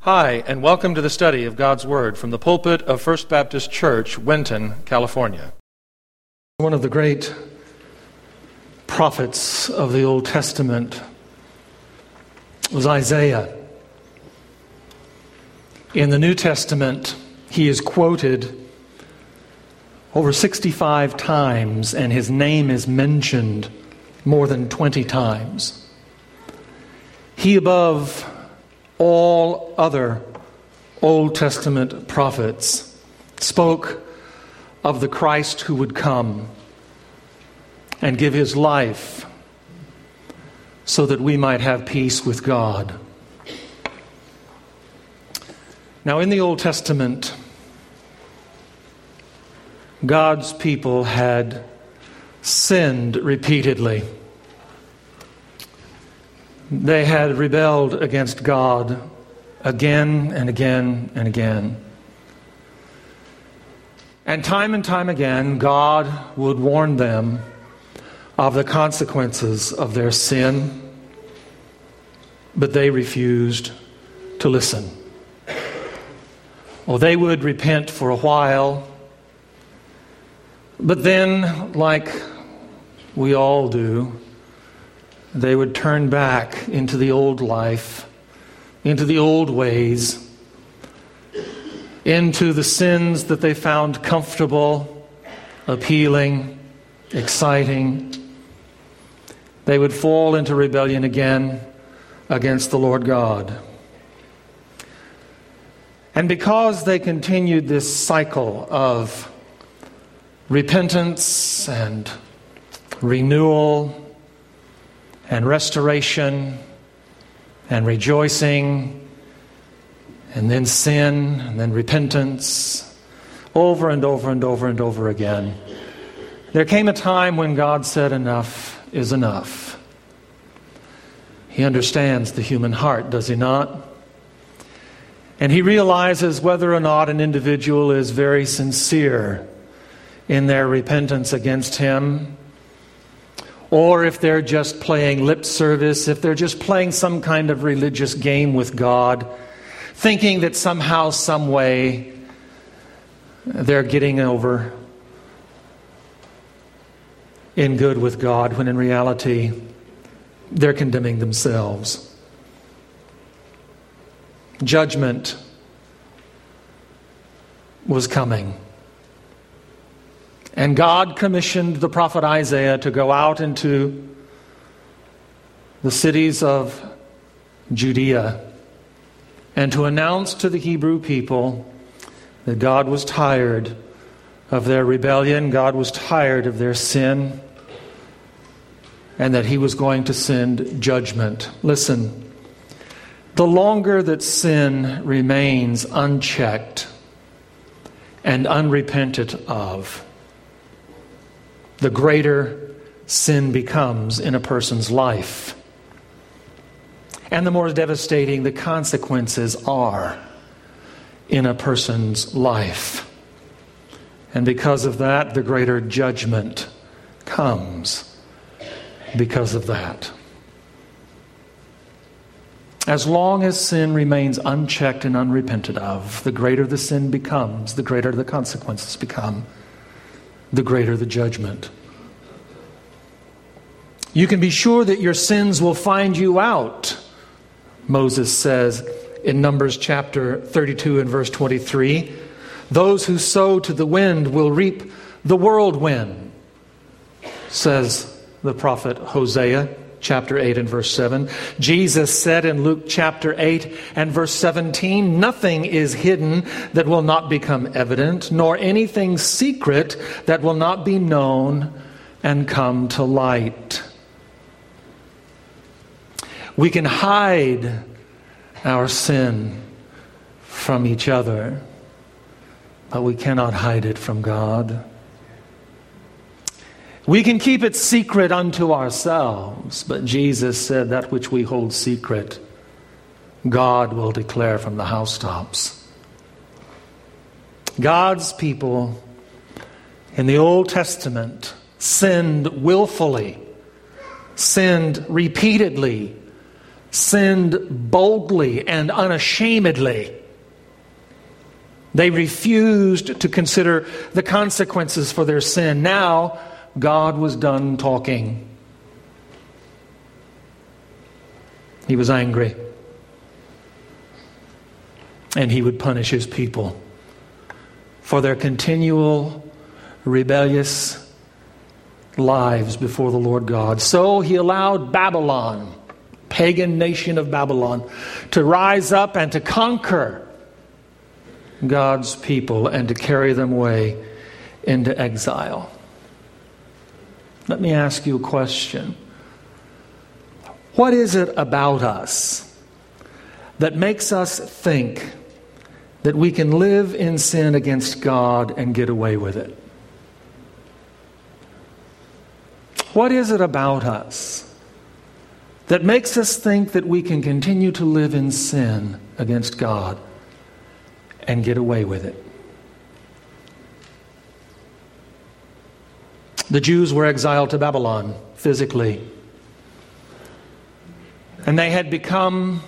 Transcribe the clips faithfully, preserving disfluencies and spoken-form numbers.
Hi, and welcome to the study of God's Word from the pulpit of First Baptist Church, Winton, California. One of the great prophets of the Old Testament was Isaiah. In the New Testament, he is quoted over sixty-five times, and his name is mentioned more than twenty times. He, above all other Old Testament prophets, spoke of the Christ who would come and give his life so that we might have peace with God. Now, in the Old Testament, God's people had sinned repeatedly. They had rebelled against God again and again and again. And time and time again, God would warn them of the consequences of their sin, but they refused to listen. Well, they would repent for a while, but then, like we all do, they would turn back into the old life, into the old ways, into the sins that they found comfortable, appealing, exciting. They would fall into rebellion again against the Lord God. And because they continued this cycle of repentance and renewal and restoration and rejoicing, and then sin, and then repentance, over and over and over and over again, there came a time when God said, enough is enough. He understands the human heart, does he not? And he realizes whether or not an individual is very sincere in their repentance against him, or if they're just playing lip service, if they're just playing some kind of religious game with God, thinking that somehow, some way, they're getting over in good with God, when in reality, they're condemning themselves. Judgment was coming. And God commissioned the prophet Isaiah to go out into the cities of Judea and to announce to the Hebrew people that God was tired of their rebellion, God was tired of their sin, and that he was going to send judgment. Listen, the longer that sin remains unchecked and unrepented of, the greater sin becomes in a person's life. And the more devastating the consequences are in a person's life. And because of that, the greater judgment comes because of that. As long as sin remains unchecked and unrepented of, the greater the sin becomes, the greater the consequences become, the greater the judgment. You can be sure that your sins will find you out, Moses says in Numbers chapter thirty-two and verse twenty-three. Those who sow to the wind will reap the whirlwind, says the prophet Hosea chapter eight and verse seven. Jesus said in Luke chapter eight and verse seventeen, nothing is hidden that will not become evident, nor anything secret that will not be known and come to light. We can hide our sin from each other, but we cannot hide it from God. We can keep it secret unto ourselves, but Jesus said that which we hold secret, God will declare from the housetops. God's people in the Old Testament sinned willfully, sinned repeatedly, sinned boldly and unashamedly. They refused to consider the consequences for their sin. Now, God was done talking. He was angry. And He would punish His people for their continual rebellious lives before the Lord God. So He allowed Babylon, pagan nation of Babylon, to rise up and to conquer God's people and to carry them away into exile. Let me ask you a question. What is it about us that makes us think that we can live in sin against God and get away with it? What is it about us that makes us think that we can continue to live in sin against God and get away with it? The Jews were exiled to Babylon physically, and they had become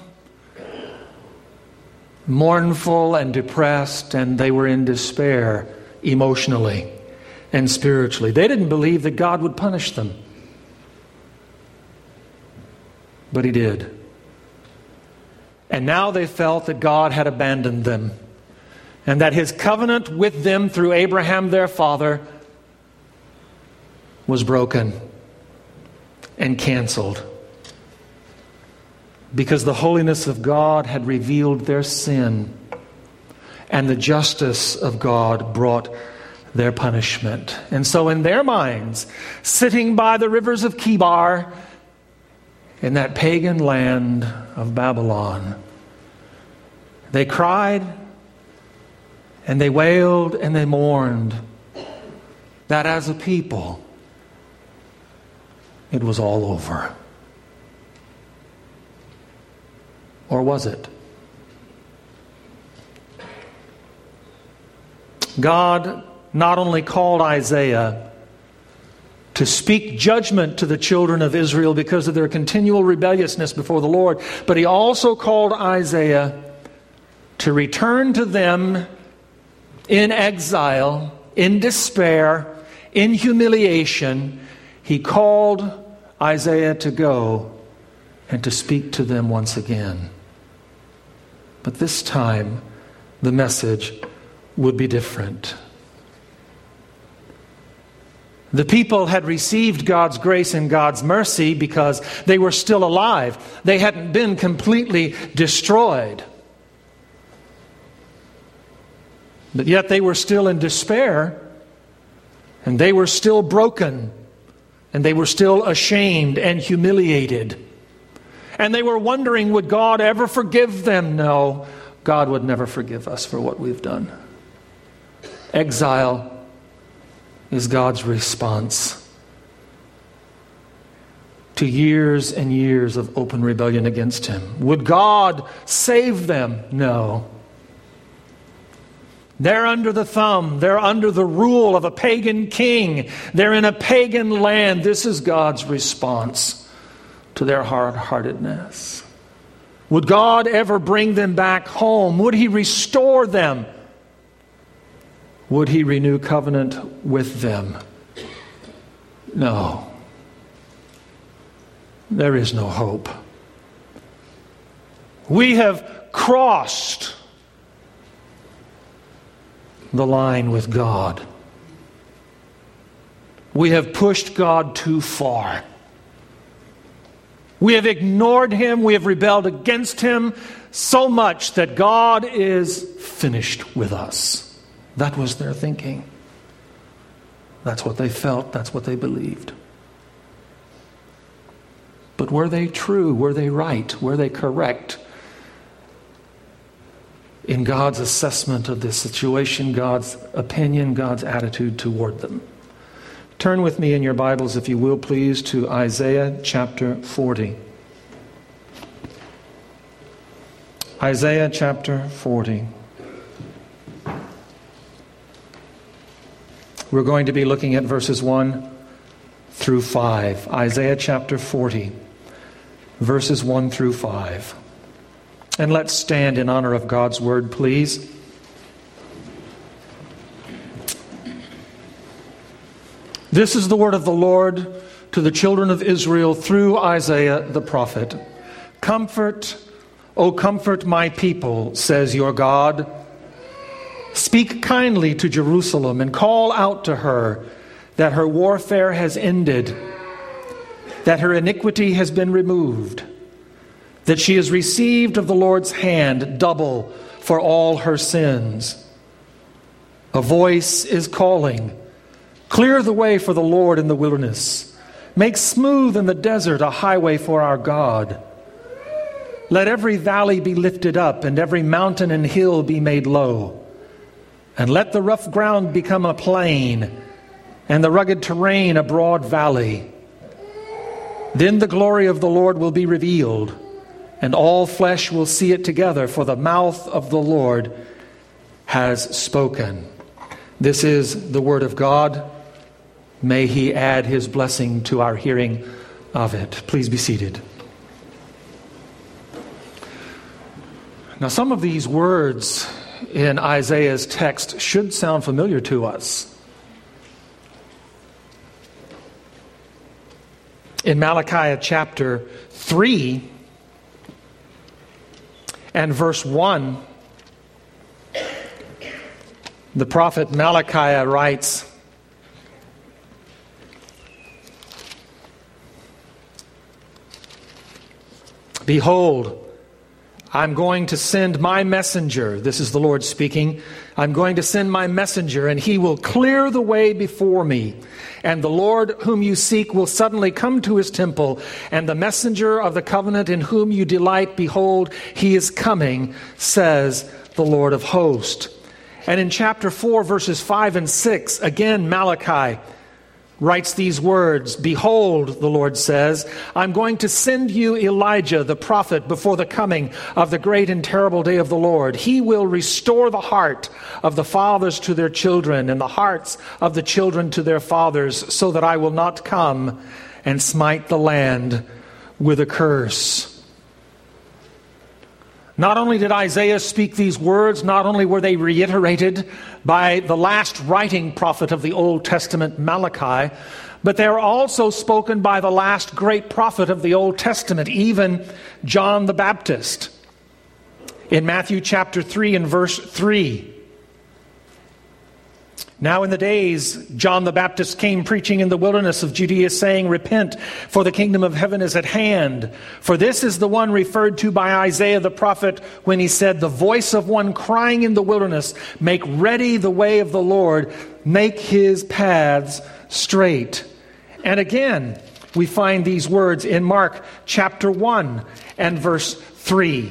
mournful and depressed, and they were in despair emotionally and spiritually. They didn't believe that God would punish them, but He did. And now they felt that God had abandoned them, and that His covenant with them through Abraham their father was broken and canceled, because the holiness of God had revealed their sin, and the justice of God brought their punishment. And so in their minds, sitting by the rivers of Chebar, in that pagan land of Babylon, they cried and they wailed and they mourned that as a people, it was all over. Or was it? God not only called Isaiah to speak judgment to the children of Israel because of their continual rebelliousness before the Lord, but He also called Isaiah to return to them in exile, in despair, in humiliation. He called Isaiah to go and to speak to them once again. But this time, the message would be different. The people had received God's grace and God's mercy because they were still alive. They hadn't been completely destroyed. But yet they were still in despair, and they were still broken, and they were still ashamed and humiliated. And they were wondering, would God ever forgive them? No, God would never forgive us for what we've done. Exile is God's response to years and years of open rebellion against Him. Would God save them? No. They're under the thumb. They're under the rule of a pagan king. They're in a pagan land. This is God's response to their hard-heartedness. Would God ever bring them back home? Would He restore them? Would He renew covenant with them? No. There is no hope. We have crossed the line with God. We have pushed God too far. We have ignored Him. We have rebelled against Him so much that God is finished with us. That was their thinking. That's what they felt. That's what they believed. But were they true? Were they right? Were they correct in God's assessment of this situation, God's opinion, God's attitude toward them? Turn with me in your Bibles, if you will, please, to Isaiah chapter forty. Isaiah chapter forty. We're going to be looking at verses one through five. Isaiah chapter forty. verses one through five. And let's stand in honor of God's word, please. This is the word of the Lord to the children of Israel through Isaiah the prophet. Comfort, O comfort my people, says your God. Speak kindly to Jerusalem and call out to her that her warfare has ended, that her iniquity has been removed, that she has received of the Lord's hand double for all her sins. A voice is calling, clear the way for the Lord in the wilderness. Make smooth in the desert a highway for our God. Let every valley be lifted up and every mountain and hill be made low. And let the rough ground become a plain and the rugged terrain a broad valley. Then the glory of the Lord will be revealed, and all flesh will see it together, for the mouth of the Lord has spoken. This is the word of God. May He add His blessing to our hearing of it. Please be seated. Now, some of these words in Isaiah's text should sound familiar to us. In Malachi chapter three and verse one, the prophet Malachi writes, "Behold, I'm going to send my messenger." This is the Lord speaking. "I'm going to send my messenger, and he will clear the way before me. And the Lord whom you seek will suddenly come to his temple, and the messenger of the covenant in whom you delight, behold, he is coming, says the Lord of hosts." And in chapter four, verses five and six, again Malachi writes these words, "Behold," the Lord says, "I'm going to send you Elijah the prophet before the coming of the great and terrible day of the Lord. He will restore the heart of the fathers to their children and the hearts of the children to their fathers, so that I will not come and smite the land with a curse." Not only did Isaiah speak these words, not only were they reiterated by the last writing prophet of the Old Testament, Malachi, but they are also spoken by the last great prophet of the Old Testament, even John the Baptist. In Matthew chapter three and verse three, "Now in the days John the Baptist came preaching in the wilderness of Judea, saying, Repent, for the kingdom of heaven is at hand. For this is the one referred to by Isaiah the prophet when he said, The voice of one crying in the wilderness, Make ready the way of the Lord, make his paths straight." And again, we find these words in Mark chapter one and verse three.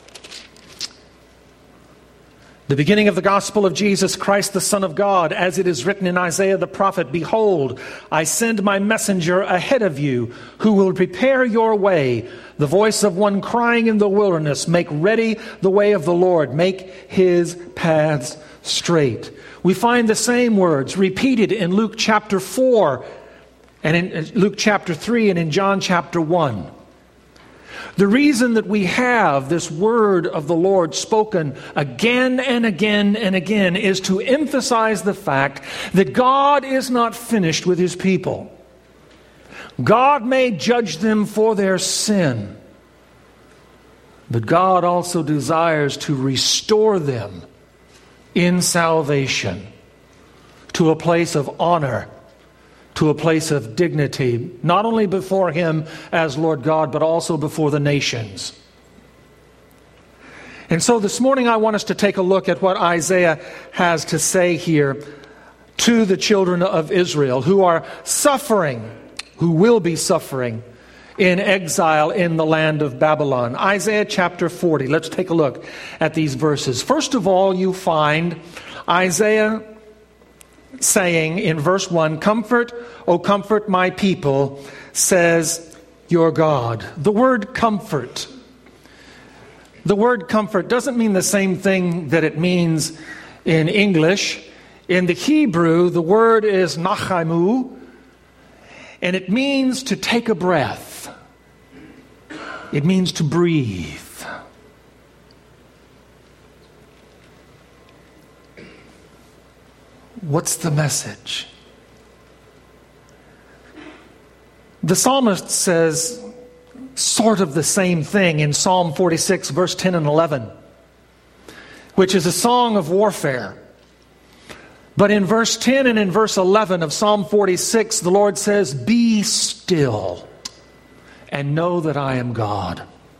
"The beginning of the gospel of Jesus Christ, the Son of God, as it is written in Isaiah the prophet, Behold, I send my messenger ahead of you, who will prepare your way. The voice of one crying in the wilderness, Make ready the way of the Lord, make his paths straight." We find the same words repeated in Luke chapter four, and in Luke chapter three, and in John chapter one. The reason that we have this word of the Lord spoken again and again and again is to emphasize the fact that God is not finished with his people. God may judge them for their sin, but God also desires to restore them in salvation to a place of honor, to a place of dignity, not only before him as Lord God, but also before the nations. And so this morning I want us to take a look at what Isaiah has to say here to the children of Israel who are suffering, who will be suffering in exile in the land of Babylon. Isaiah chapter forty. Let's take a look at these verses. First of all, you find Isaiah saying in verse one, "Comfort, O comfort my people, says your God." The word comfort. The word comfort doesn't mean the same thing that it means in English. In the Hebrew, the word is nachamu, and it means to take a breath. It means to breathe. What's the message? The psalmist says sort of the same thing in Psalm forty-six, verse ten and eleven, which is a song of warfare. But in verse ten and in verse eleven of Psalm forty-six, the Lord says, "Be still and know that I am God.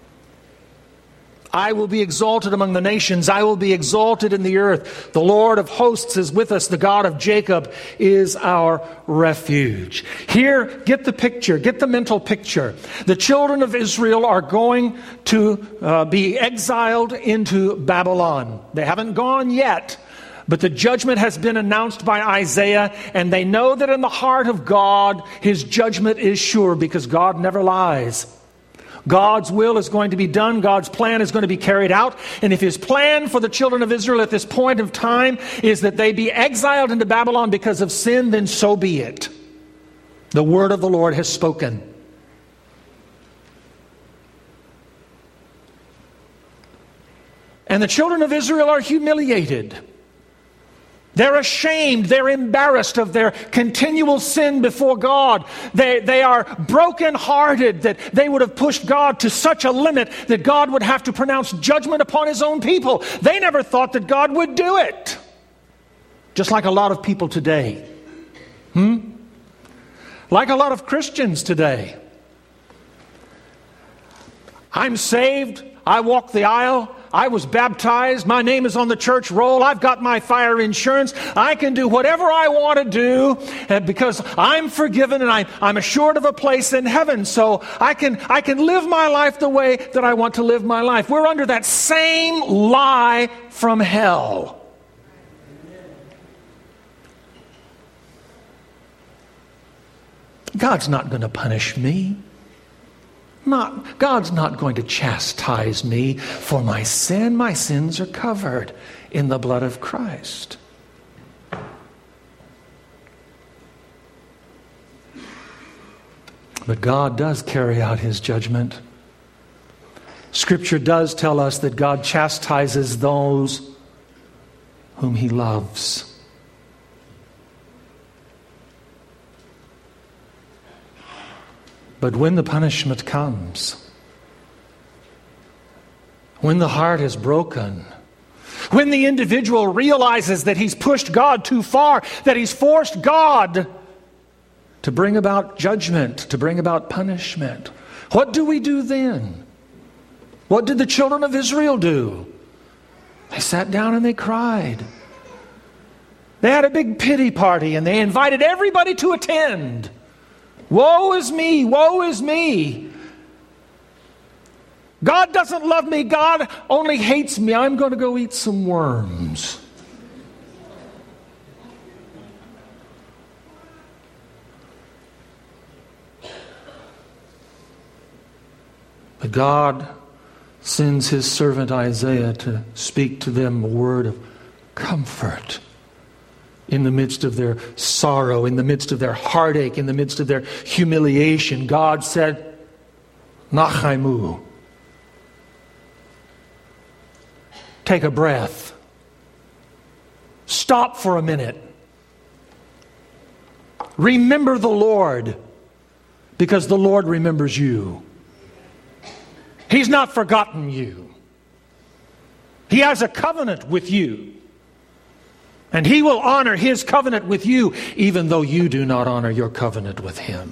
I will be exalted among the nations. I will be exalted in the earth. The Lord of hosts is with us. The God of Jacob is our refuge." Here, get the picture. Get the mental picture. The children of Israel are going to uh, be exiled into Babylon. They haven't gone yet, but the judgment has been announced by Isaiah, and they know that in the heart of God, His judgment is sure because God never lies. God's will is going to be done. God's plan is going to be carried out. And if His plan for the children of Israel at this point of time is that they be exiled into Babylon because of sin, then so be it. The word of the Lord has spoken. And the children of Israel are humiliated. They're ashamed, they're embarrassed of their continual sin before God. They, they are brokenhearted that they would have pushed God to such a limit that God would have to pronounce judgment upon His own people. They never thought that God would do it. Just like a lot of people today. Hmm? Like a lot of Christians today. I'm saved, I walk the aisle, I was baptized, my name is on the church roll, I've got my fire insurance, I can do whatever I want to do because I'm forgiven and I, I'm assured of a place in heaven, so I can, I can live my life the way that I want to live my life. We're under that same lie from hell. God's not going to punish me. Not, God's not going to chastise me for my sin. My sins are covered in the blood of Christ. But God does carry out His judgment. Scripture does tell us that God chastises those whom He loves. But when the punishment comes, when the heart is broken, when the individual realizes that he's pushed God too far, that he's forced God to bring about judgment, to bring about punishment, what do we do then? What did the children of Israel do? They sat down and they cried. They had a big pity party and they invited everybody to attend. Woe is me, woe is me. God doesn't love me, God only hates me. I'm going to go eat some worms. But God sends His servant Isaiah to speak to them a word of comfort. In the midst of their sorrow, in the midst of their heartache, in the midst of their humiliation, God said, Nachaimu. Take a breath. Stop for a minute. Remember the Lord, because the Lord remembers you. He's not forgotten you. He has a covenant with you. And He will honor His covenant with you, even though you do not honor your covenant with Him.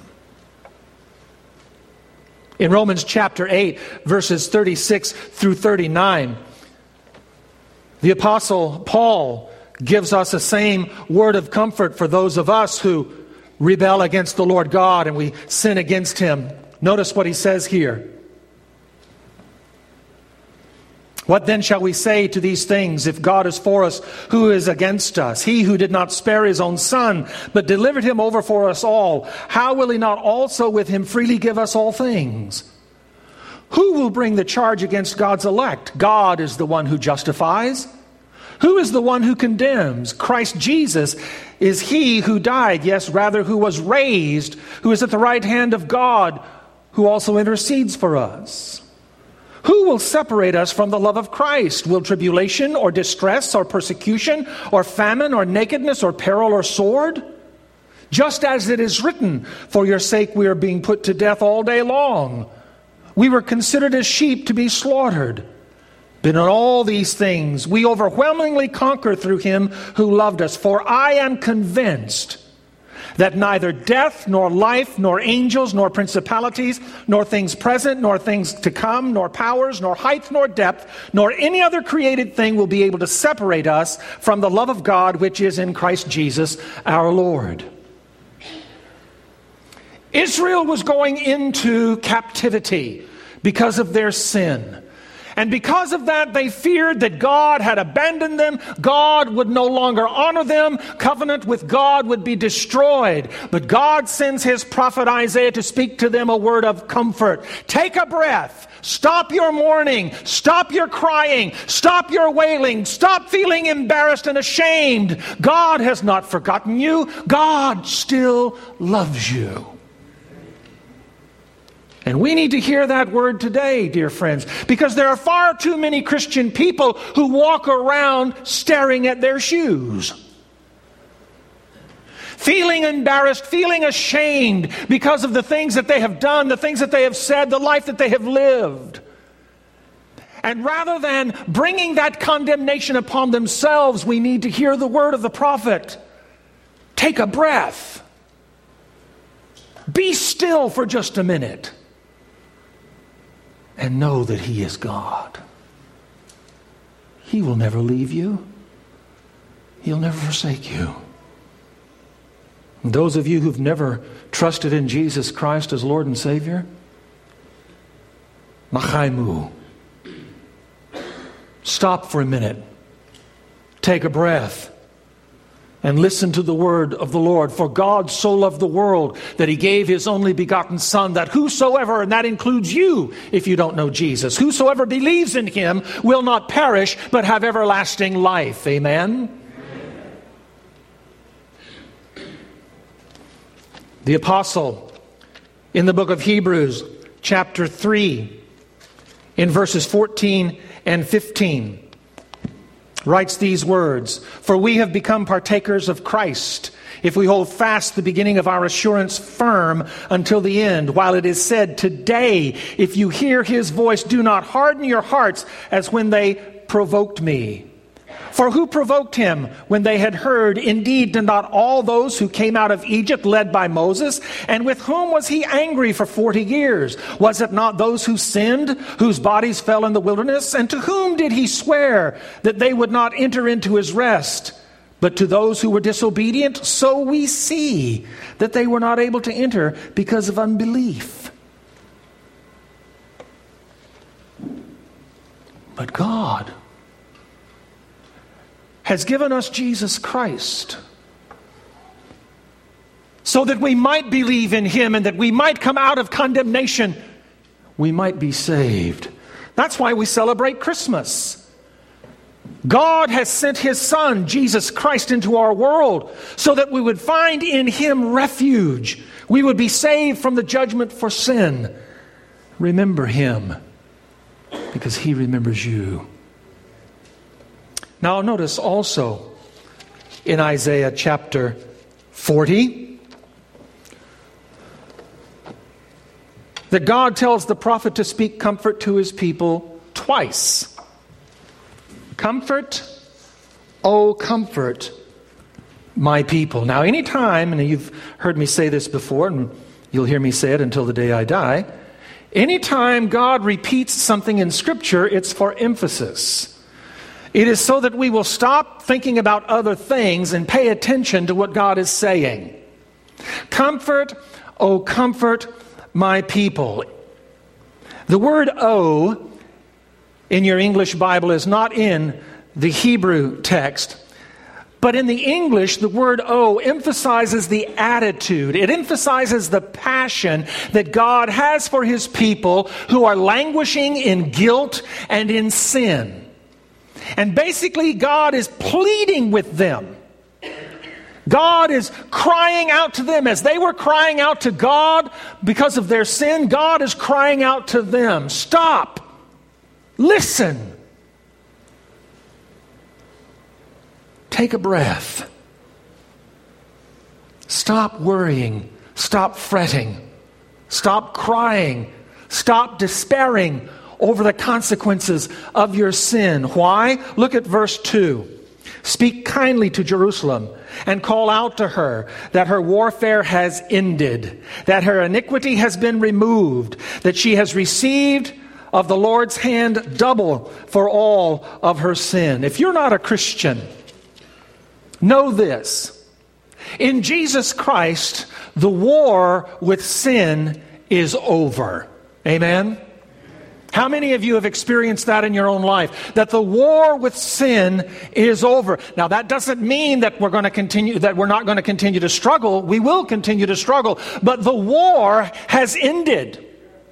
In Romans chapter eight, verses thirty-six through thirty-nine, the Apostle Paul gives us the same word of comfort for those of us who rebel against the Lord God and we sin against Him. Notice what he says here. What then shall we say to these things? If God is for us, who is against us? He who did not spare His own Son, but delivered Him over for us all, how will He not also with Him freely give us all things? Who will bring the charge against God's elect? God is the one who justifies. Who is the one who condemns? Christ Jesus is He who died, yes, rather who was raised, who is at the right hand of God, who also intercedes for us. Who will separate us from the love of Christ? Will tribulation or distress or persecution or famine or nakedness or peril or sword? Just as it is written, for your sake we are being put to death all day long. We were considered as sheep to be slaughtered. But in all these things we overwhelmingly conquer through him who loved us. For I am convinced that neither death, nor life, nor angels, nor principalities, nor things present, nor things to come, nor powers, nor height, nor depth, nor any other created thing will be able to separate us from the love of God which is in Christ Jesus our Lord. Israel was going into captivity because of their sin. And because of that, they feared that God had abandoned them. God would no longer honor them. Covenant with God would be destroyed. But God sends his prophet Isaiah to speak to them a word of comfort. Take a breath. Stop your mourning. Stop your crying. Stop your wailing. Stop feeling embarrassed and ashamed. God has not forgotten you. God still loves you. And we need to hear that word today, dear friends, because there are far too many Christian people who walk around staring at their shoes, feeling embarrassed, feeling ashamed because of the things that they have done, the things that they have said, the life that they have lived. And rather than bringing that condemnation upon themselves, we need to hear the word of the prophet. Take a breath. Be still for just a minute. And know that he is God. He will never leave you. He'll never forsake you. And those of you who've never trusted in Jesus Christ as Lord and Savior, Machaimu. Stop for a minute. Take a breath. And listen to the word of the Lord. For God so loved the world that he gave his only begotten Son, that whosoever, and that includes you if you don't know Jesus, whosoever believes in him will not perish but have everlasting life. Amen? Amen. The apostle in the book of Hebrews, chapter three, in verses fourteen and fifteen, writes these words, for we have become partakers of Christ, if we hold fast the beginning of our assurance firm until the end, while it is said, today, if you hear his voice, do not harden your hearts as when they provoked me. For who provoked him when they had heard? Indeed, did not all those who came out of Egypt led by Moses? And with whom was he angry for forty years? Was it not those who sinned, whose bodies fell in the wilderness? And to whom did he swear that they would not enter into his rest? But to those who were disobedient, so we see that they were not able to enter because of unbelief. But God has given us Jesus Christ so that we might believe in him and that we might come out of condemnation. We might be saved. That's why we celebrate Christmas. God has sent his Son, Jesus Christ, into our world so that we would find in him refuge. We would be saved from the judgment for sin. Remember him because he remembers you. Now notice also in Isaiah chapter forty that God tells the prophet to speak comfort to his people twice. Comfort, oh comfort my people. Now anytime, and you've heard me say this before, and you'll hear me say it until the day I die, anytime God repeats something in Scripture, it's for emphasis. It is so that we will stop thinking about other things and pay attention to what God is saying. Comfort, oh comfort my people. The word "oh" in your English Bible is not in the Hebrew text, but in the English, the word "oh" emphasizes the attitude. It emphasizes the passion that God has for his people who are languishing in guilt and in sin. And basically, God is pleading with them. God is crying out to them as they were crying out to God because of their sin. God is crying out to them. Stop. Listen. Take a breath. Stop worrying. Stop fretting. Stop crying. Stop despairing over the consequences of your sin. Why? Look at verse two. Speak kindly to Jerusalem and call out to her that her warfare has ended, that her iniquity has been removed, that she has received of the Lord's hand double for all of her sin. If you're not a Christian, know this. In Jesus Christ, the war with sin is over. Amen? How many of you have experienced that in your own life? That the war with sin is over. Now that doesn't mean that we're going to continue, that we're not going to continue to struggle. We will continue to struggle. But the war has ended.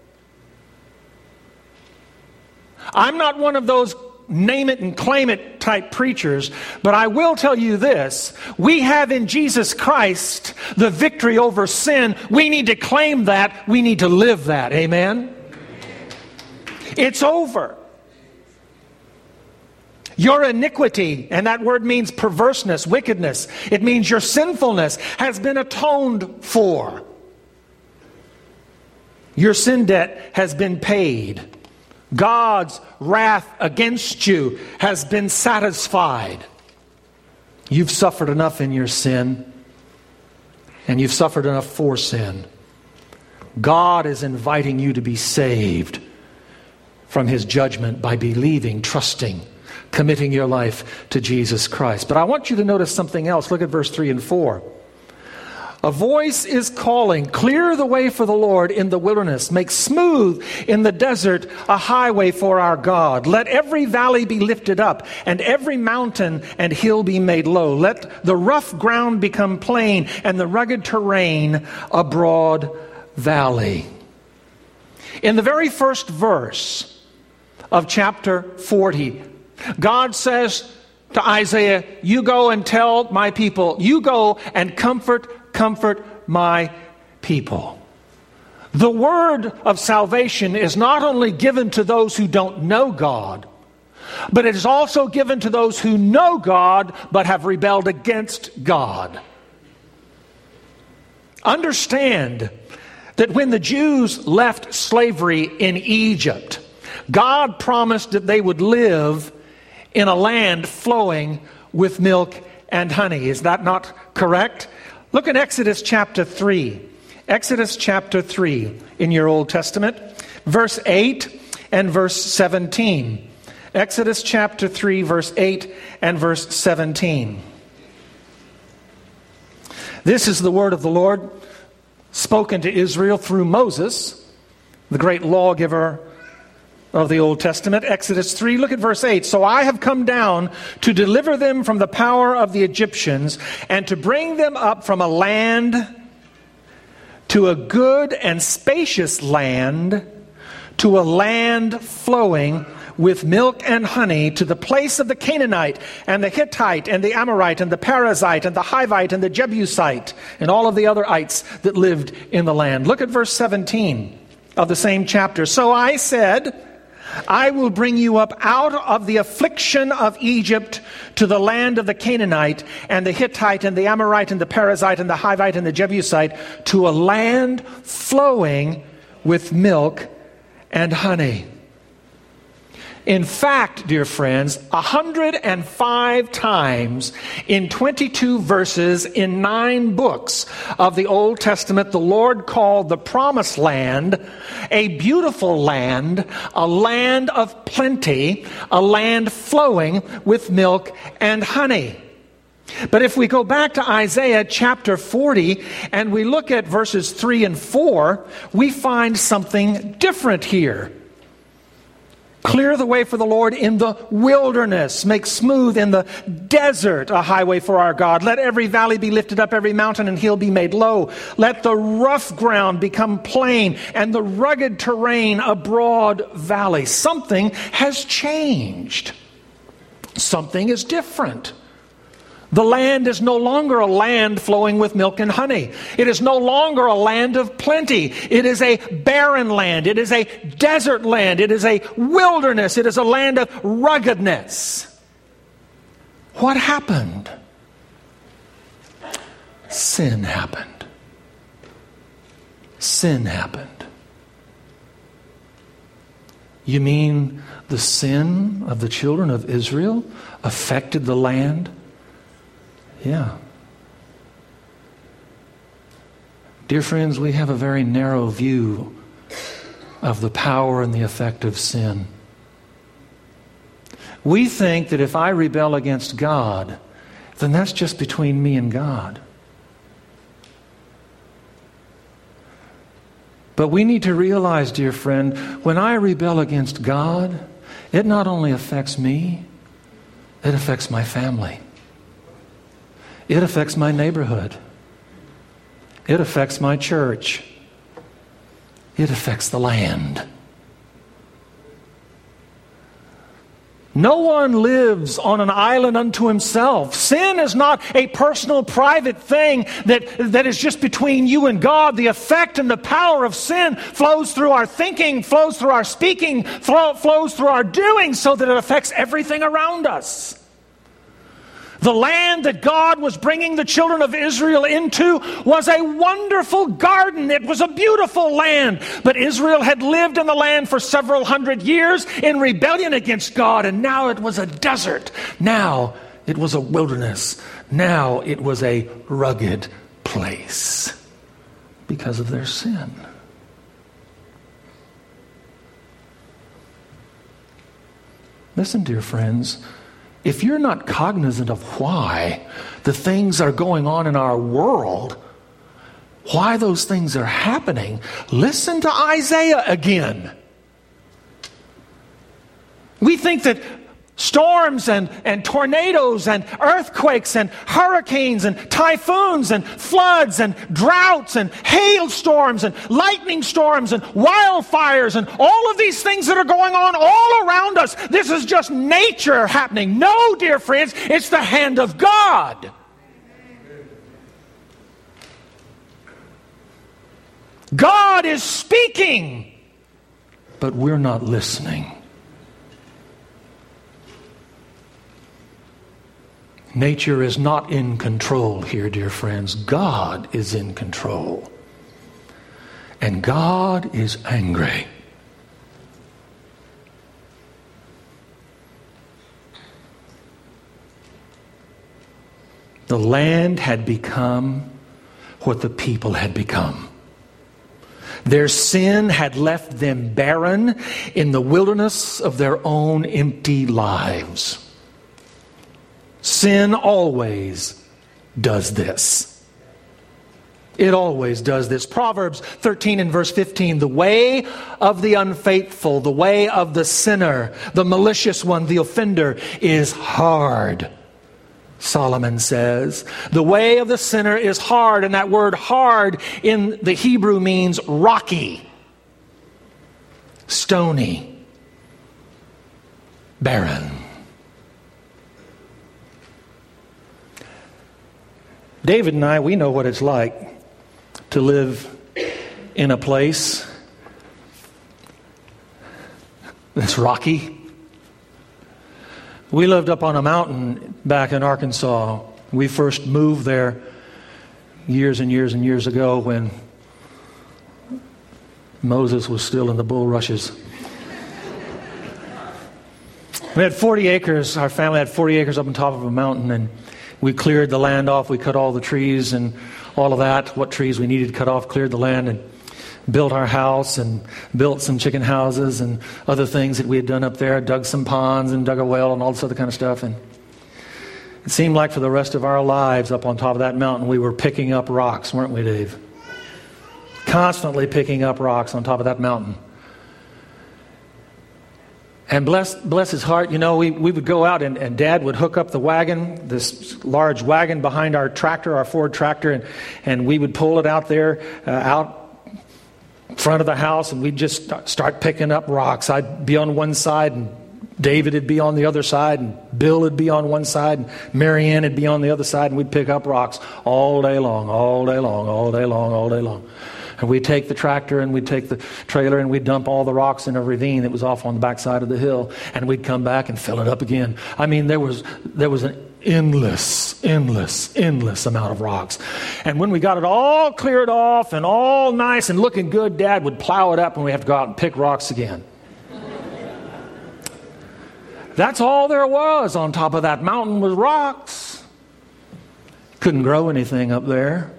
I'm not one of those name it and claim it type preachers, but I will tell you this. We have in Jesus Christ the victory over sin. We need to claim that. We need to live that. Amen? It's over. Your iniquity, and that word means perverseness, wickedness. It means your sinfulness has been atoned for. Your sin debt has been paid. God's wrath against you has been satisfied. You've suffered enough in your sin, and you've suffered enough for sin. God is inviting you to be saved from His judgment by believing, trusting, committing your life to Jesus Christ. But I want you to notice something else. Look at verse three and four. A voice is calling, clear the way for the Lord in the wilderness. Make smooth in the desert a highway for our God. Let every valley be lifted up, and every mountain and hill be made low. Let the rough ground become plain, and the rugged terrain a broad valley. In the very first verse of chapter forty, God says to Isaiah, you go and tell my people, you go and comfort Comfort my people. The word of salvation is not only given to those who don't know God, but it is also given to those who know God but have rebelled against God. Understand that when the Jews left slavery in Egypt, God promised that they would live in a land flowing with milk and honey. Is that not correct? Look at Exodus chapter three. Exodus chapter three in your Old Testament, verse eight and verse seventeen. Exodus chapter three, verse eight and verse seventeen. This is the word of the Lord spoken to Israel through Moses, the great lawgiver of the Old Testament. Exodus three, look at verse eight. So I have come down to deliver them from the power of the Egyptians and to bring them up from a land to a good and spacious land, to a land flowing with milk and honey, to the place of the Canaanite and the Hittite and the Amorite and the Perizzite and the Hivite and the Jebusite and all of the other ites that lived in the land. Look at verse seventeen of the same chapter. So I said, I will bring you up out of the affliction of Egypt to the land of the Canaanite and the Hittite and the Amorite and the Perizzite and the Hivite and the Jebusite, to a land flowing with milk and honey. In fact, dear friends, one hundred five times in twenty-two verses in nine books of the Old Testament, the Lord called the Promised Land a beautiful land, a land of plenty, a land flowing with milk and honey. But if we go back to Isaiah chapter forty and we look at verses three and four, we find something different here. Clear the way for the Lord in the wilderness. Make smooth in the desert a highway for our God. Let every valley be lifted up, every mountain and hill be made low. Let the rough ground become plain and the rugged terrain a broad valley. Something has changed. Something is different. The land is no longer a land flowing with milk and honey. It is no longer a land of plenty. It is a barren land. It is a desert land. It is a wilderness. It is a land of ruggedness. What happened? Sin happened. Sin happened. You mean the sin of the children of Israel affected the land? Yeah. Dear friends, we have a very narrow view of the power and the effect of sin. We think that if I rebel against God, then that's just between me and God. But we need to realize, dear friend, when I rebel against God, it not only affects me, it affects my family. It affects my neighborhood. It affects my church. It affects the land. No one lives on an island unto himself. Sin is not a personal, private thing that, that is just between you and God. The effect and the power of sin flows through our thinking, flows through our speaking, flow, flows through our doing, so that it affects everything around us. The land that God was bringing the children of Israel into was a wonderful garden. It was a beautiful land. But Israel had lived in the land for several hundred years in rebellion against God, and now it was a desert. Now it was a wilderness. Now it was a rugged place because of their sin. Listen, dear friends. If you're not cognizant of why the things are going on in our world, why those things are happening, listen to Isaiah again. We think that storms and, and tornadoes and earthquakes and hurricanes and typhoons and floods and droughts and hailstorms and lightning storms and wildfires and all of these things that are going on all around us, this is just nature happening. No, dear friends, it's the hand of God. God is speaking, but we're not listening. Nature is not in control here, dear friends. God is in control. And God is angry. The land had become what the people had become. Their sin had left them barren in the wilderness of their own empty lives. Sin always does this. It always does this. Proverbs thirteen and verse fifteen, the way of the unfaithful, the way of the sinner, the malicious one, the offender, is hard. Solomon says, the way of the sinner is hard, and that word hard in the Hebrew means rocky, stony, barren. David and I, we know what it's like to live in a place that's rocky. We lived up on a mountain back in Arkansas. We first moved there years and years and years ago when Moses was still in the bulrushes. We had forty acres. Our family had forty acres up on top of a mountain, and we cleared the land off. We cut all the trees and all of that, what trees we needed to cut off, cleared the land, and built our house and built some chicken houses and other things that we had done up there, dug some ponds and dug a well and all this other kind of stuff. And it seemed like for the rest of our lives up on top of that mountain, we were picking up rocks, weren't we, Dave? Constantly picking up rocks on top of that mountain. And bless bless his heart, you know, we, we would go out and, and Dad would hook up the wagon, this large wagon behind our tractor, our Ford tractor, and, and we would pull it out there, uh, out front of the house, and we'd just start picking up rocks. I'd be on one side and David would be on the other side, and Bill would be on one side, and Mary Ann would be on the other side, and we'd pick up rocks all day long, all day long, all day long, all day long. And we'd take the tractor and we'd take the trailer and we'd dump all the rocks in a ravine that was off on the backside of the hill, and we'd come back and fill it up again. I mean, there was there was an endless, endless, endless amount of rocks. And when we got it all cleared off and all nice and looking good, Dad would plow it up and we have to go out and pick rocks again. That's all there was on top of that mountain was rocks. Couldn't grow anything up there.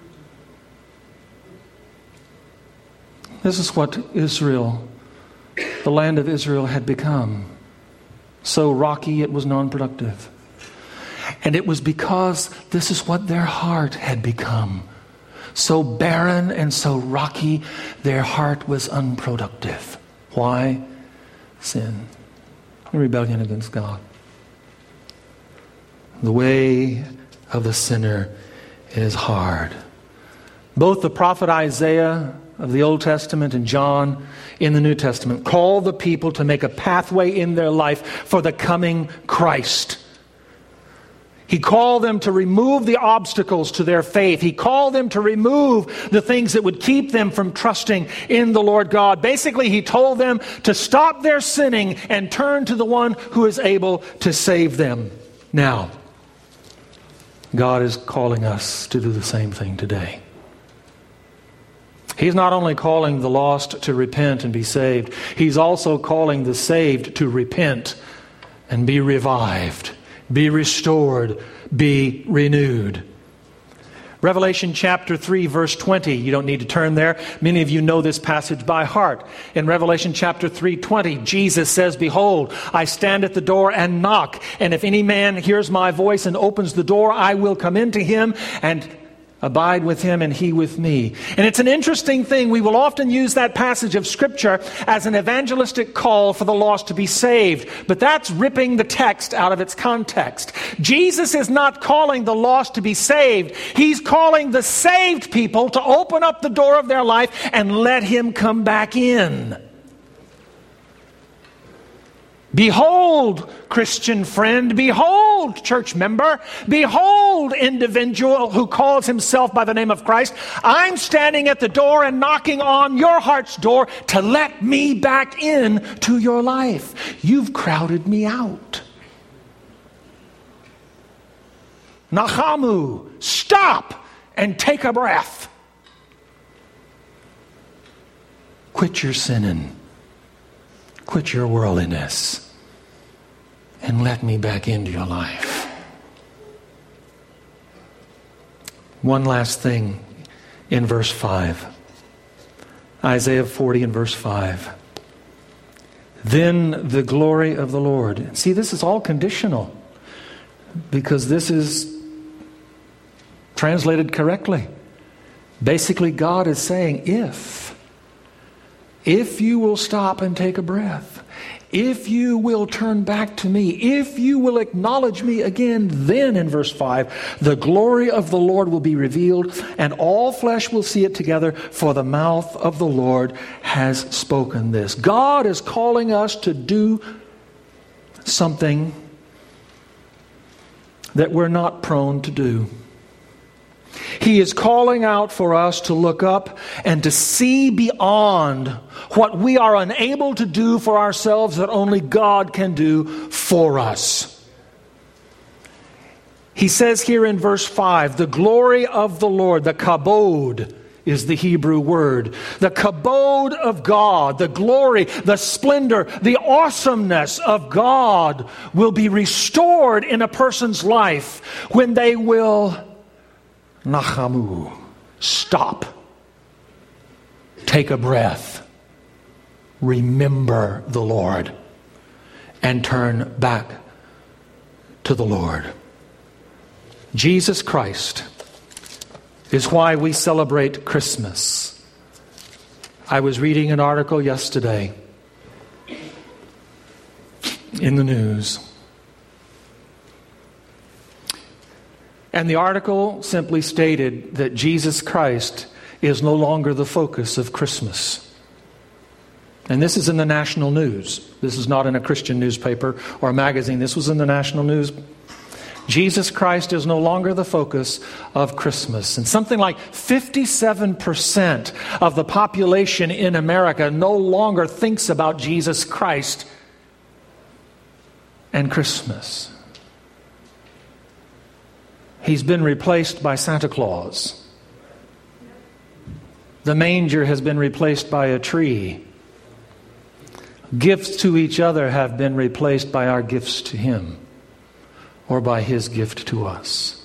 This is what Israel, the land of Israel, had become. So rocky it was non-productive. And it was because this is what their heart had become. So barren and so rocky, their heart was unproductive. Why? Sin. Rebellion against God. The way of the sinner is hard. Both the prophet Isaiah of the Old Testament and John in the New Testament call the people to make a pathway in their life for the coming Christ. He called them to remove the obstacles to their faith. He called them to remove the things that would keep them from trusting in the Lord God. Basically, he told them to stop their sinning and turn to the one who is able to save them. Now, God is calling us to do the same thing today. He's not only calling the lost to repent and be saved, He's also calling the saved to repent and be revived, be restored, be renewed. Revelation chapter three, verse twenty. You don't need to turn there. Many of you know this passage by heart. In Revelation chapter three, twenty, Jesus says, "Behold, I stand at the door and knock. And if any man hears my voice and opens the door, I will come into him and abide with him and he with me." And it's an interesting thing. We will often use that passage of Scripture as an evangelistic call for the lost to be saved. But that's ripping the text out of its context. Jesus is not calling the lost to be saved. He's calling the saved people to open up the door of their life and let Him come back in. Behold, Christian friend, behold, church member, behold, individual who calls himself by the name of Christ, I'm standing at the door and knocking on your heart's door to let me back in to your life. You've crowded me out. Nachamu, stop and take a breath. Quit your sinning. Quit your worldliness. And let me back into your life. One last thing in verse five. Isaiah forty and verse five. Then the glory of the Lord. See, this is all conditional. Because this is translated correctly. Basically, God is saying, if, if you will stop and take a breath, if you will turn back to me, if you will acknowledge me again, then in verse five, the glory of the Lord will be revealed, and all flesh will see it together, for the mouth of the Lord has spoken this. God is calling us to do something that we're not prone to do. He is calling out for us to look up and to see beyond what we are unable to do for ourselves that only God can do for us. He says here in verse five, the glory of the Lord, the kabod is the Hebrew word. The kabod of God, the glory, the splendor, the awesomeness of God will be restored in a person's life when they will Nachamu, stop, take a breath, remember the Lord, and turn back to the Lord. Jesus Christ is why we celebrate Christmas. I was reading an article yesterday in the news. And the article simply stated that Jesus Christ is no longer the focus of Christmas. And this is in the national news. This is not in a Christian newspaper or a magazine. This was in the national news. Jesus Christ is no longer the focus of Christmas. And something like fifty-seven percent of the population in America no longer thinks about Jesus Christ and Christmas. He's been replaced by Santa Claus. The manger has been replaced by a tree. Gifts to each other have been replaced by our gifts to Him, or by His gift to us.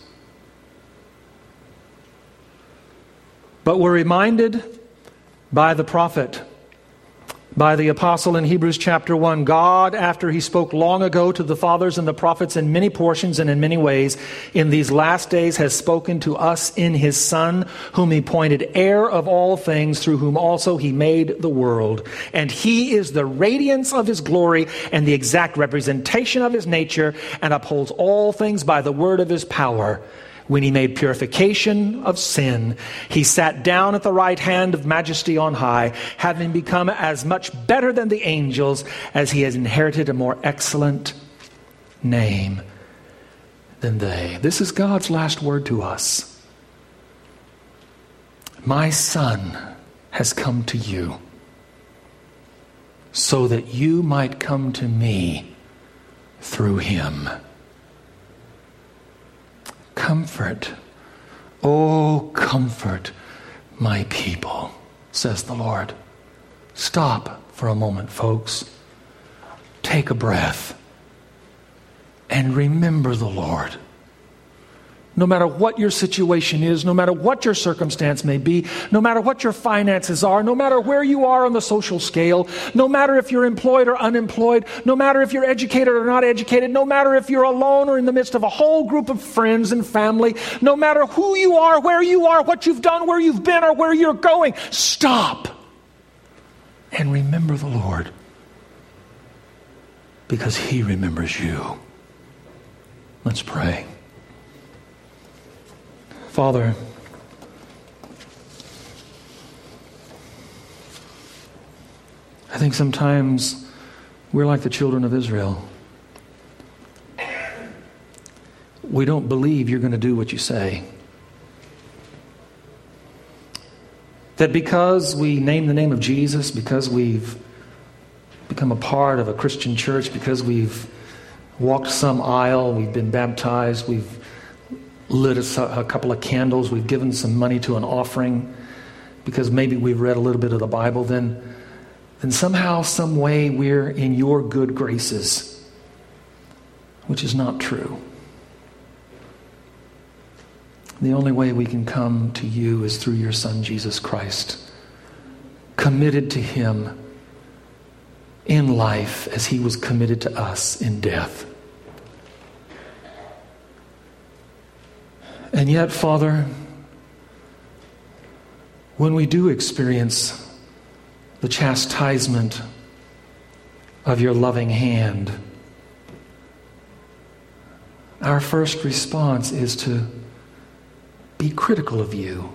But we're reminded by the prophet, by the apostle in Hebrews chapter one, God, after He spoke long ago to the fathers and the prophets in many portions and in many ways, in these last days has spoken to us in His Son, whom He appointed heir of all things, through whom also He made the world. And He is the radiance of His glory and the exact representation of His nature, and upholds all things by the word of His power. When He made purification of sin, He sat down at the right hand of majesty on high, having become as much better than the angels, as He has inherited a more excellent name than they. This is God's last word to us. My Son has come to you, so that you might come to me through Him. Comfort, oh, comfort my people, says the Lord. Stop for a moment, folks. Take a breath and remember the Lord. No matter what your situation is, no matter what your circumstance may be, no matter what your finances are, no matter where you are on the social scale, no matter if you're employed or unemployed, no matter if you're educated or not educated, no matter if you're alone or in the midst of a whole group of friends and family, no matter who you are, where you are, what you've done, where you've been, or where you're going, stop and remember the Lord, because He remembers you. Let's pray. Father, I think sometimes we're like the children of Israel. We don't believe you're going to do what you say. That because we name the name of Jesus, because we've become a part of a Christian church, because we've walked some aisle, we've been baptized, we've lit a, a couple of candles, we've given some money to an offering, because maybe we've read a little bit of the Bible, then, then somehow, some way we're in your good graces, which is not true. The only way we can come to you is through your Son, Jesus Christ, committed to Him in life as He was committed to us in death. And yet, Father, when we do experience the chastisement of your loving hand, our first response is to be critical of you,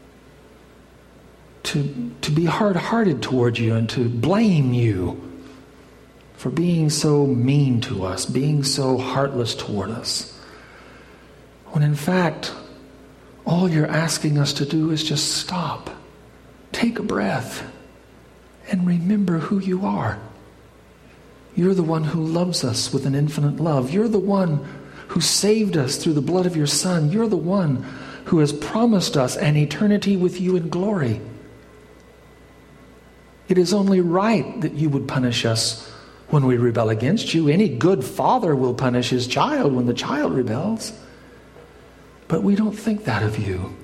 to, to be hard-hearted toward you, and to blame you for being so mean to us, being so heartless toward us. When in fact, all you're asking us to do is just stop, take a breath, and remember who you are. You're the one who loves us with an infinite love. You're the one who saved us through the blood of your Son. You're the one who has promised us an eternity with you in glory. It is only right that you would punish us when we rebel against you. Any good father will punish his child when the child rebels. But we don't think that of you.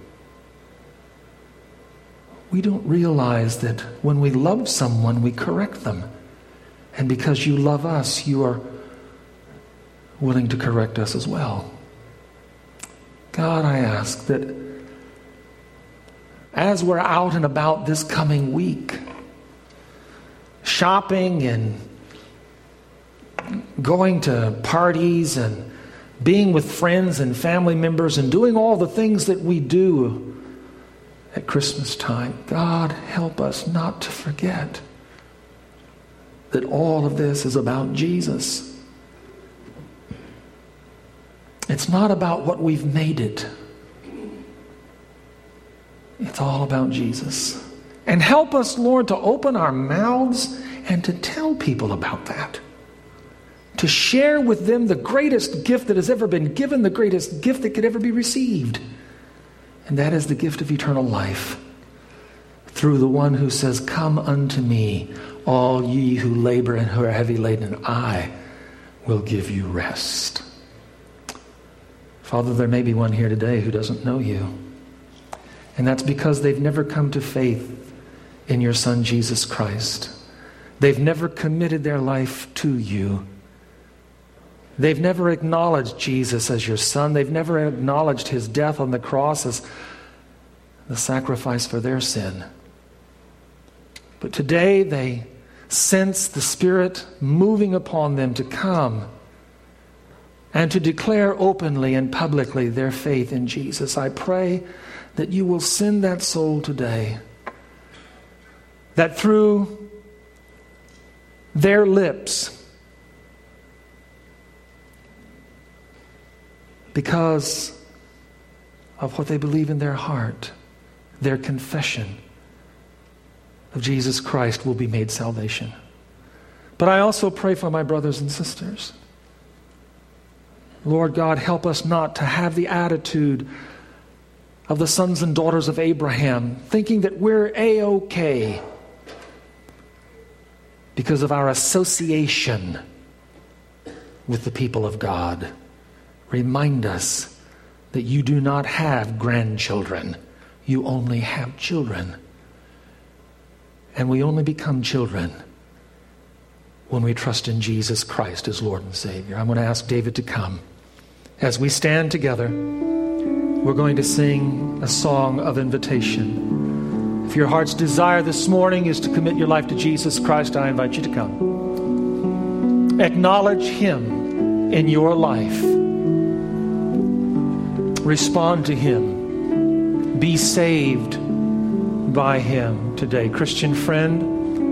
We don't realize that when we love someone, we correct them. And because you love us, you are willing to correct us as well. God, I ask that as we're out and about this coming week, shopping and going to parties and being with friends and family members and doing all the things that we do at Christmas time, God, help us not to forget that all of this is about Jesus. It's not about what we've made it. It's all about Jesus. And help us, Lord, to open our mouths and to tell people about that. To share with them the greatest gift that has ever been given, the greatest gift that could ever be received. And that is the gift of eternal life. Through the one who says, "Come unto me, all ye who labor and who are heavy laden, and I will give you rest." Father, there may be one here today who doesn't know you. And that's because they've never come to faith in your Son, Jesus Christ. They've never committed their life to you. They've never acknowledged Jesus as your Son. They've never acknowledged his death on the cross as the sacrifice for their sin. But today they sense the Spirit moving upon them to come and to declare openly and publicly their faith in Jesus. I pray that you will send that soul today, that through their lips, because of what they believe in their heart, their confession of Jesus Christ will be made salvation. But I also pray for my brothers and sisters. Lord God, help us not to have the attitude of the sons and daughters of Abraham, thinking that we're A-okay because of our association with the people of God. Remind us that you do not have grandchildren. You only have children. And we only become children when we trust in Jesus Christ as Lord and Savior. I'm going to ask David to come. As we stand together, we're going to sing a song of invitation. If your heart's desire this morning is to commit your life to Jesus Christ, I invite you to come. Acknowledge him in your life. Respond to him. Be saved by him today. Christian friend,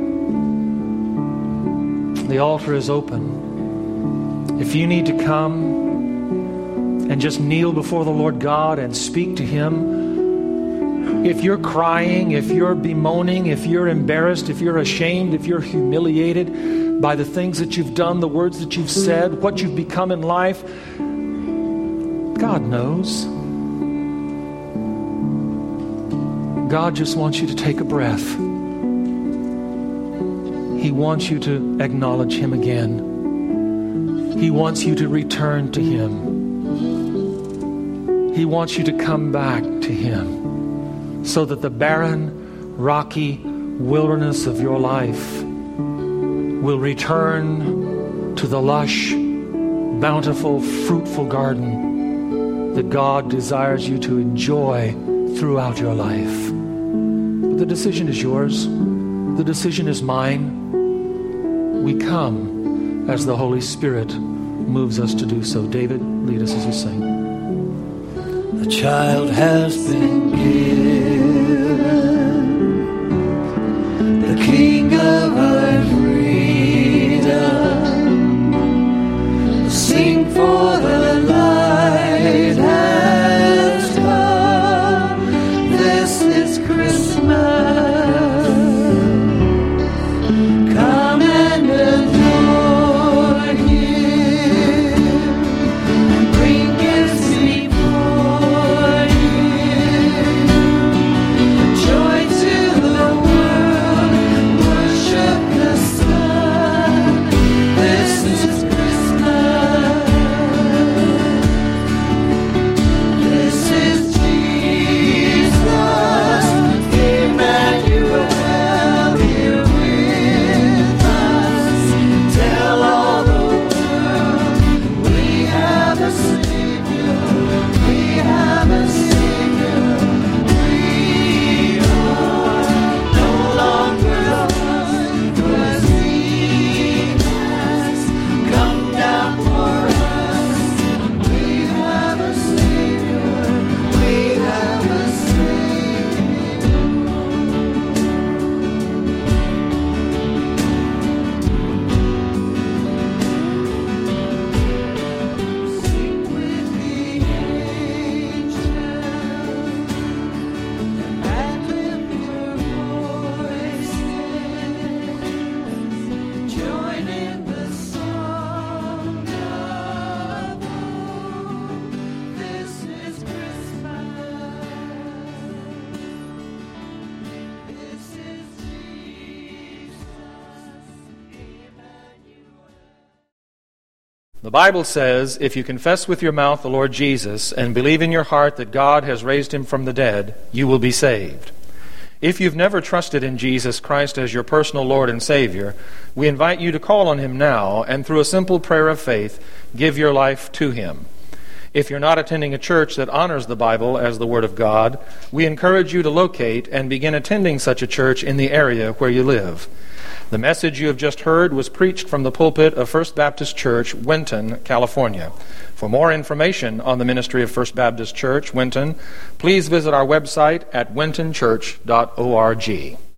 the altar is open. If you need to come and just kneel before the Lord God and speak to him, if you're crying, if you're bemoaning, if you're embarrassed, if you're ashamed, if you're humiliated by the things that you've done, the words that you've said, what you've become in life, God knows. God just wants you to take a breath. He wants you to acknowledge him again. He wants you to return to him. He wants you to come back to him so that the barren, rocky wilderness of your life will return to the lush, bountiful, fruitful garden that God desires you to enjoy throughout your life. But the decision is yours. The decision is mine. We come as the Holy Spirit moves us to do so. David, lead us as we sing. The child has been given, the King of our freedom. Sing for the light has come. This is Christmas. Come and adore him. Bring gifts before him. The Bible says, if you confess with your mouth the Lord Jesus and believe in your heart that God has raised him from the dead, you will be saved. If you've never trusted in Jesus Christ as your personal Lord and Savior, we invite you to call on him now and through a simple prayer of faith, give your life to him. If you're not attending a church that honors the Bible as the Word of God, we encourage you to locate and begin attending such a church in the area where you live. The message you have just heard was preached from the pulpit of First Baptist Church, Winton, California. For more information on the ministry of First Baptist Church, Winton, please visit our website at winton church dot org.